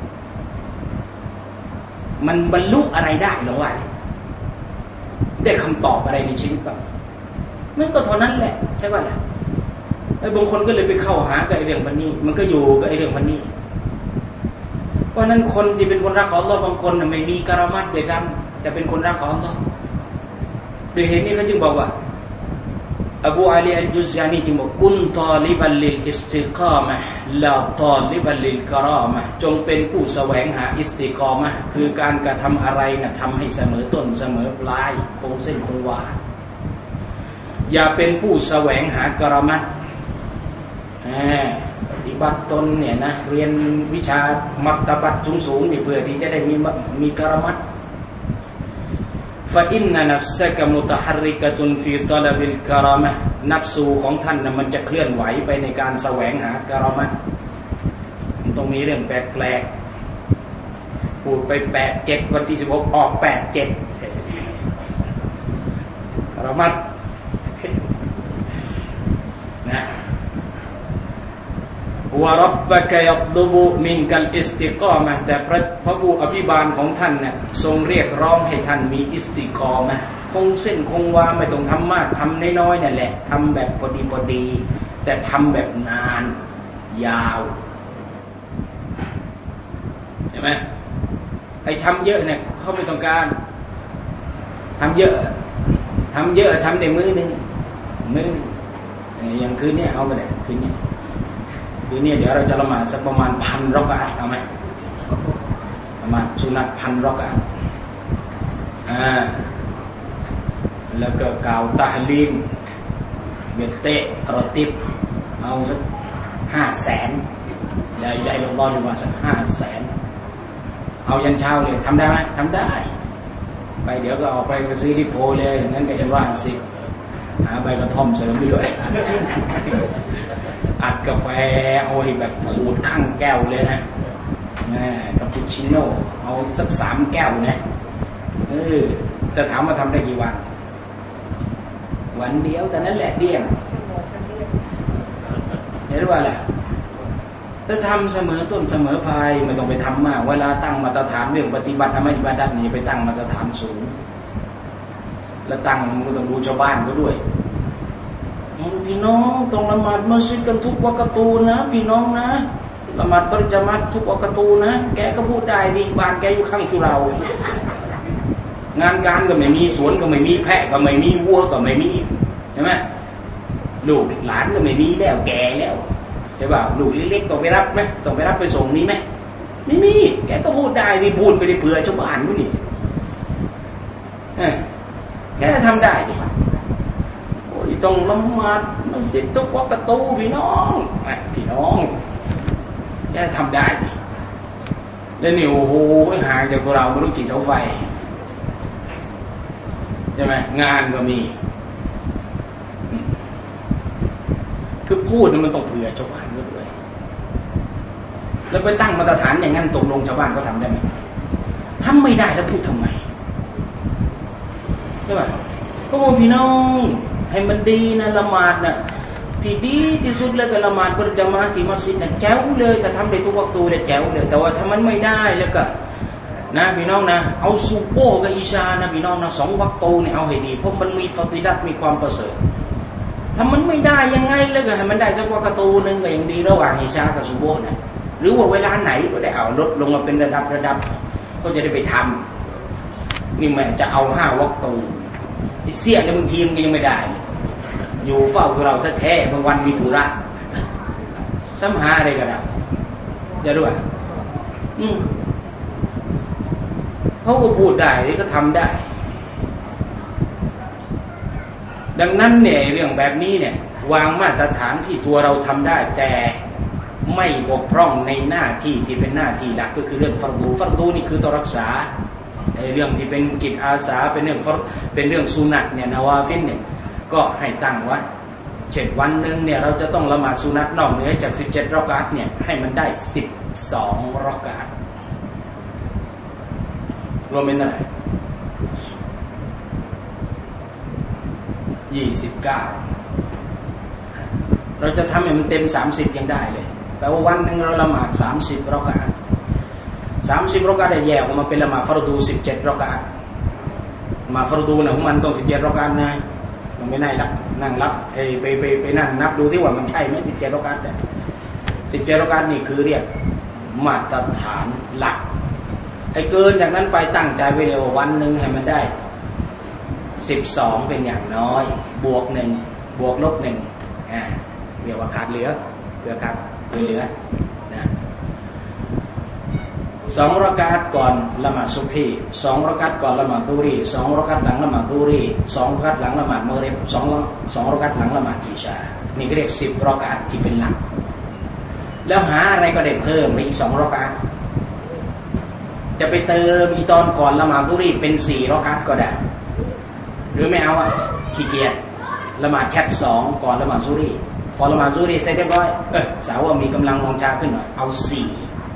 มันบรรลุอะไรได้หรือว่าได้คำตอบอะไรในชีวิตบ้างมันก็เท่านั้นแหละใช่ป่ะล่ะไอ้บางคนก็เลยไปเข้าหากับไอ้เรื่องพันนี้มันก็อยู่กับไอ้เรื่องพันนี้เพราะนั้นคนที่เป็นคนรักของอัลเลาะห์บางคนน่ะไม่มีกะรามัตด้วยซ้ำแต่เป็นคนรักของอัลเลาะห์ด้วยเหตุนี้เขาจึงบอกว่าอบูอาลีอัลจุซญานีจึงบอกกุนตอลิบัลลิลอิสติกามะฮ์ลาตอลิบัลลิลกะรามะฮ์จงเป็นผู้แสวงหาอิสติกามะฮ์คือการกระทำอะไรน่ะทำให้เสมอต้นเสมอปลายคงเส้นคงวาอย่าเป็นผู้แสวงหากะรามัตปฏิบัติตนเนี่ยนะเรียนวิชามัตตบัตสูงๆนี่เพื่อที่จะได้มีมีกะรามัตฟาอินนัฟซะกะมุตะฮัรริกะตุนฟีตอลบิลกะรามะห์นัฟซูของท่านน่ะมันจะเคลื่อนไหวไปในการแสวงหากะรามะห์มันต้องมีเรื่องแปลกๆพูดไปแปด เจ็ดวันที่สิบหกออกแปด เจ็ดกะรามะห์นะวะร็อบบะกะยัตลุบุมินกัลอิสติกอมะห์แต่พระพระผู้อภิบาลของท่านเนี่ยทรงเรียกร้องให้ท่านมีอิสติกอมะห์คงเส้นคงวาไม่ต้องทำมากทำน้อยๆนั่นแหละทำแบบพอดีพอดีแต่ทำแบบนานยาวใช่ไหมไอ้ทำเยอะเนี่ยเขาไม่ต้องการทำเยอะทำเยอะทำในมื้อนึงมื้อนึงอย่างคืนนี้เอาก็ได้คืนนี้คืนนี้เดี๋ยวเราจะละหมาดสักประมาณพันรอกะอะห์เอาไหมประมาณสุนัตพันรอกะอะห์อ่าแล้วก็กล่าวตะฮลีลเบเตะรอติบเอาสักห้าแสนใหญ่ใหญ่ลงร้อนมาสักห้าแสนเอายันเช้าเลยทำได้ไหมทำได้ไปเดี๋ยวก็ออกไปไปซื้อลิโพเลยงั้นก็จะว่าสิหาใบกระท่อมเสริมไปด้วยอัดกาแฟเอาให้แบบขูดข้างแก้วเลยนะคาปูชิโน่เอาสักสามแก้วนะเออจะถามมาทำได้กี่วันวันเดียวแต่นั้นแหละเดี่ยงเห็นหรือเปล่าล่ะถ้าทำเสมอต้นเสมอปลายไม่ต้องไปทำมากเวลาตั้งมาตรฐานเรื่องปฏิบัติธรรมอิบาดัตนี่ไปตั้งมาตรฐานสูงแล้วตั้งมันก็ต้องดูชาวบ้านก็ด้วยพี่น้องต้องละหมาดมัสยิดกันทุกวักตูนะพี่น้องนะละหมาดประจำมัดทุกวักตูนะแกก็พูดได้ดิบ้านแกอยู่ข้างสุเหร่างานการก็ไม่มีสวนก็ไม่มีแพะก็ไม่มีวัวก็ไม่มีใช่ไหมลูกหลานก็ไม่มีแล้วแก่แล้วใช่ป่ะลูกเล็กๆต้องไปรับไหมต้องไปรับไปส่งนี้ไหมไม่มีแกก็พูดได้ดิพูดไปได้เผื่อชาวบ้านด้วยนี่แกทำได้ดิโอ้ยต้องละหมาดมัสยิดทุกวักตูพี่น้องพี่น้องแกทำได้ดิแล้วนี่โอ้โหห่างจากตัวเราไม่รู้กี่เสาไฟใช่ไหมงานก็มีคือพูดมันต้องเผื่อชาวบ้านด้วยแล้วไปตั้งมาตรฐานอย่างนั้นตกลงชาวบ้านก็ทำได้ไหมทำไม่ได้แล้วพูดทำไมใช่ป่ะก็บอกพี่น้องให้มันดีนะละหมาดนะที่ดีที่สุดเลยก็ละหมาดประจำมาที่มัสยิดนะแจ๋วเลยถ้าทำได้ทุกวักตูเนี่ยแจ๋วเลยแต่ว่าถ้ามันไม่ได้แล้วก็นะพี่น้องนะเอาซูโป้กับอิชานะพี่น้องนะสองวักตูเนี่ยเอาให้ดีเพราะมันมีฟาติดัตมีความประเสริฐถ้ามันไม่ได้ยังไงแล้วก็ให้มันได้สักวักตูนึงก็ยังดีระหว่างอิชากับซูโป้นะหรือว่าเวลาไหนก็ได้เอาลดลงมาเป็นระดับระดับก็จะได้ไปทำนี่แม่จะเอาห้าวักตูไอ้เสี้ยในบางทีมันก็ยังไม่ได้อยู่เฝ้าตัวเราแท้ๆบางวันมีธุระซ้ำหาอะไรก็ได้จะรู้ป่ะอืมเขาก็พูดได้หรือก็ทำได้ดังนั้นเนี่ยเรื่องแบบนี้เนี่ยวางมาตรฐานที่ตัวเราทำได้แต่ไม่บกพร่องในหน้าที่ที่เป็นหน้าที่หลักก็คือเรื่องฟัรดูฟัรดูนี่คือต้องรักษาในเรื่องที่เป็นกิจอาสาเป็นเรื่องเป็นเรื่องสุนัตเนี่ยนาวาฟิลเนี่ยก็ให้ตั้งไว้เช่นวันหนึ่งเนี่ยเราจะต้องละหมาดสุนัตนอกเหนือจากสิบเจ็ดรอกาตเนี่ยให้มันได้สิบสองรอกาตรวมเป็นเท่าไหร่ยี่สิบเก้าเราจะทำให้มันเต็มสามสิบยังได้เลยแปลว่าวันหนึ่งเราละหมาดสามสิบรอกาตสามสิบรอกาตได้แยกออกมาเป็นละหมาดฟัรดูสิบเจ็ดรอกาตมาฟัรดูนะของมันต้องสิบเจ็ดรอกาตนะมันไม่ได้หลักนั่งรับไปไปไปไปนั่งนับดูที่ว่ามันใช่ไหมสิบเจ็ดรอกาตเนี่ยสิบเจ็ดรอกาตนี่คือเรียกมาตรฐานหลักไอ้เกินจากนั้นไปตั้งใจไว้เลยว่าวันหนึ่งให้มันได้สิบสองเป็นอย่างน้อยบวกหนึ่งบวกลบหนึ่งอ่าเรียกว่าขาดเหลือเหลือครับเหลือนะสองรากาตก่อนละหมาดซุบฮีสองรากาตก่อนละหมาดดูรีสองรากาตหลังละหมาดดูรีสองรากาตหลังละหมาดมะริบสองสองรากาตหลังละหมาดอิชานี่ก็เรียกสิบรากาตที่เป็นหลักแล้วหาอะไรก็ได้เพิ่มไปอีกสองรากาตจะไปเติมอีตอนก่อนละหมาดดูรีเป็นสี่รากาตก็ได้หรือไม่เอาอ่ะขี้เกียจละหมาดแค่สองก่อนละหมาดซุฮรีพอละหมาดซุฮรีเสร็จเรียบร้อยเออสาวว่ามีกำลังวังชาขึ้นหน่อยเอาสี่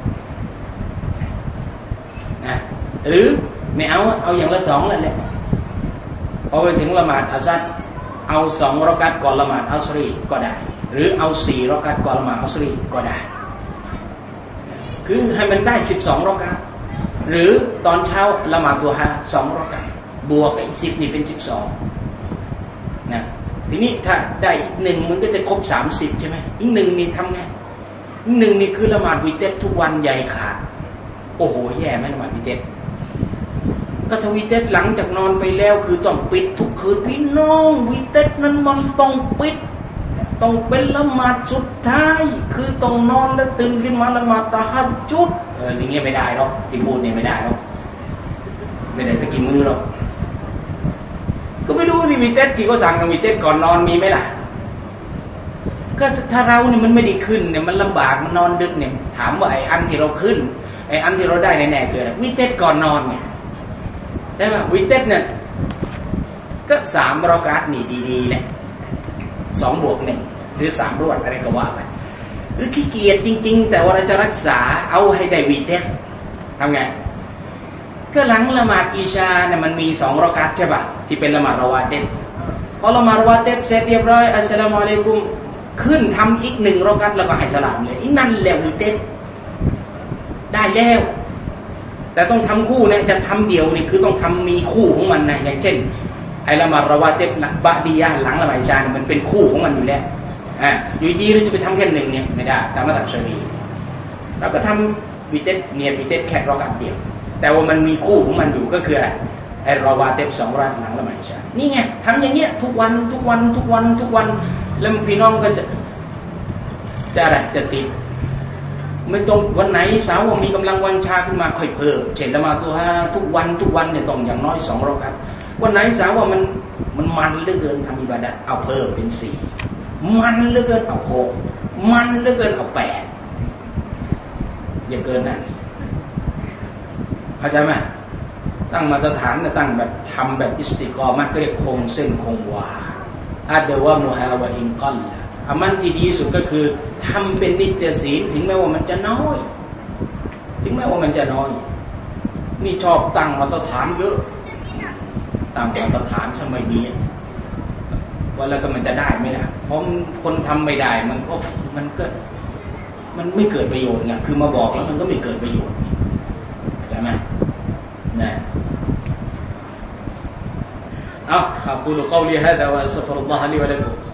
นะหรือไม่เอาเอาอย่างละสองนั่นแหละพอไปถึงละหมาดอัสซัดเอาสองรอกัตก่อนละหมาดอัสรีก็ได้หรือเอาสี่รอกัตก่อนละหมาดอัสรีก็ได้คือให้มันได้สิบสองรอกัตหรือตอนเช้าละหมาดดุฮาสองรอกัตบวกอีกสิบนี่เป็นสิบสองนะทีนี้ถ้าได้อีกหนึ่งมันก็จะครบสามสิบใช่ไหมอีกหนึ่งนี่ทำไงอีกหนึ่งนี่คือละหมาดวิเตสทุกวันใหญ่ขาดโอ้โหแย่ไหมละหมาดวิเตสก็ทวิเตสหลังจากนอนไปแล้วคือต้องปิดทุกคืนพี่น้องวิเตสนั้นมันต้องปิดต้องเป็นละหมาดสุดท้ายคือต้องนอนแล้วตื่นขึ้นมาละหมาดตะฮัจญุดเอออย่างเงี้ยไม่ได้หรอกที่พูดเนี่ยไม่ได้หรอกไม่ได้ตะกี้มือหรอกก็ไปดูที่วิเตสที่เขาสั่งวิเตสก่อนนอนมีไหมล่ะก็ถ้าเราเนี่ยมันไม่ได้ขึ้นเนี่ยมันลำบากมันนอนดึกเนี่ยถามว่าไอ้อันที่เราขึ้นไอ้อันที่เราได้แน่ๆคืออะไรวิเตสก่อนนอนเนี่ยได้ไหมวิเตสเนี่ยก็สามรอกาตนี่ดีๆเนี่ยสองบวกหนึ่งหรือสามรวดอะไรก็ว่าไปหรือขี้เกียจจริงๆแต่ว่าเราจะรักษาเอาให้ได้วิเตสทำไงก็หลังละหมาดอิชาเนี่ยมันมีสองรอกาตใช่ป่ะที่เป็นละหมาดรอวาติบพอละหมาดรอวาติบเสร็จเรียบร้อยอัสสลามุอะลัยกุมขึ้นทำอีกหนึ่งรอกาตแล้วก็ให้สลามเลยอีนั่นแหละวิเตสได้แล้วแต่ต้องทำคู่นะจะทำเดียวนี่คือต้องทำมีคู่ของมันนะอย่างเช่นไอ้ละหมาดรอวาติบบะดียะหลังละหมาดอิชามันเป็นคู่ของมันอยู่แล้วอ่าอยู่ดีเราจะไปทำแค่หนึ่งเนี่ยไม่ได้ตามมัธยบชาฟีอีเราก็ทำวิเตสเนียวิเตสแค่รอกาตเดียวแต่ว่ามันมีคู่ของมันอยู่ก็คืออะไรไอ้รอวาติบสองรอกาตหลังละหมาดอิชานี่ไงทำอย่างเงี้ยทุกวันทุกวันทุกวันทุกวันแล้วพี่น้องก็จะจะอะไรจะติดไม่ต้องวันไหนสาวมีกำลังวังชาขึ้นมาค่อยเพิ่มเช่นละหมาดดุฮาทุกวันทุกวันเนี่ยต้องอย่างน้อยสองรอกาตวันไหนสาวว่ามันมันมันเหลือเกินทำอิบาดะห์เอาเพิ่มเป็นสี่มันเหลือเกินเอาหกมันเหลือเกินเอาแปดอย่าเกินนั้นเข้าใจไหมตั้งมาตรฐานตั้งแบบทำแบบอิสติกอมะก็เรียกคงเส้นคงวาอาเดวะมุฮาวะอินกัลละอามันที่ดีสุดก็คือทำเป็นนิจศีลถึงแม้ว่ามันจะน้อยถึงแม้ว่ามันจะน้อยนี่ชอบตั้งมาตรฐานเยอะตั้งมาตรฐานสมัยนี้ว่าแล้วก็มันจะได้ไหมล่ะเพราะคนทำไม่ได้มันก็มันก็มันไม่เกิดประโยชน์ไงคือมาบอกแล้วมันก็ไม่เกิดประโยชน์เข้าใจไหมนะเอาأقول قولي هذا وأستغفر الله لي ولكم